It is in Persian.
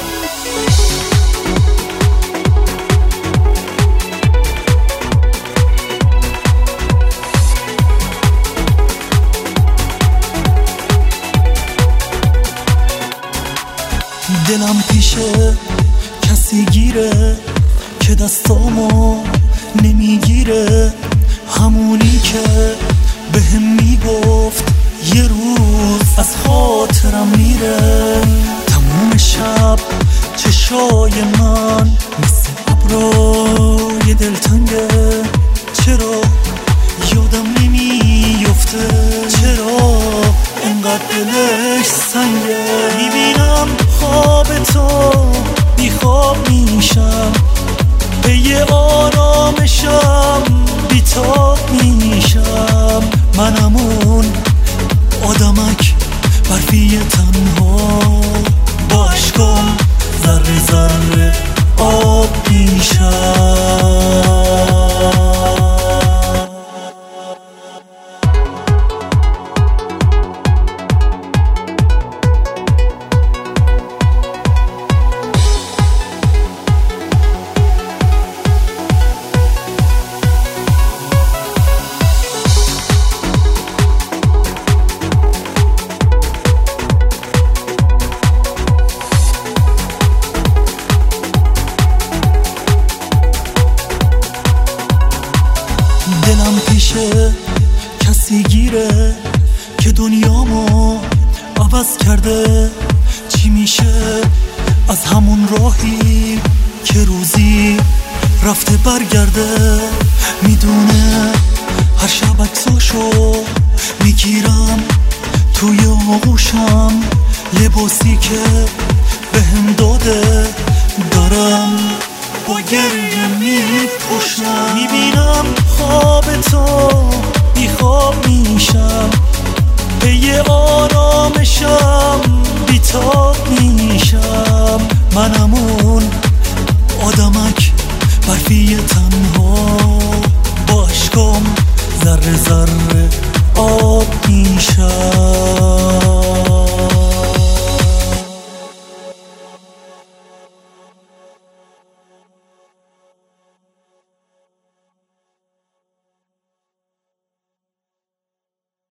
دلم پیشه کسی گیره که دستامو نمیگیره، همونی که بهم میگفت یه روز از خاطرم میره. تموم شب چشای من مثل ابرای دلتنگه، چرا یادم نمیفته، چرا انقدر دلش سنگه. میبینم خواب تو بیخواب میشم، پی آرامشم بیتاب میشم. منم اون آدمک برفی تنها، با عشقم ذره ذره آب میشم. دلم پیشه کسی گیره که دنیامو عوض کرده. چی میشه از همون راهی که روزی رفته برگرده؟ میدونه هر شب عکساشو میگیرم توی آغوشم، لباسی که بهم داده دارم با گریه میپوشم. میبینم خواب تو بیخواب میشم، پی آرام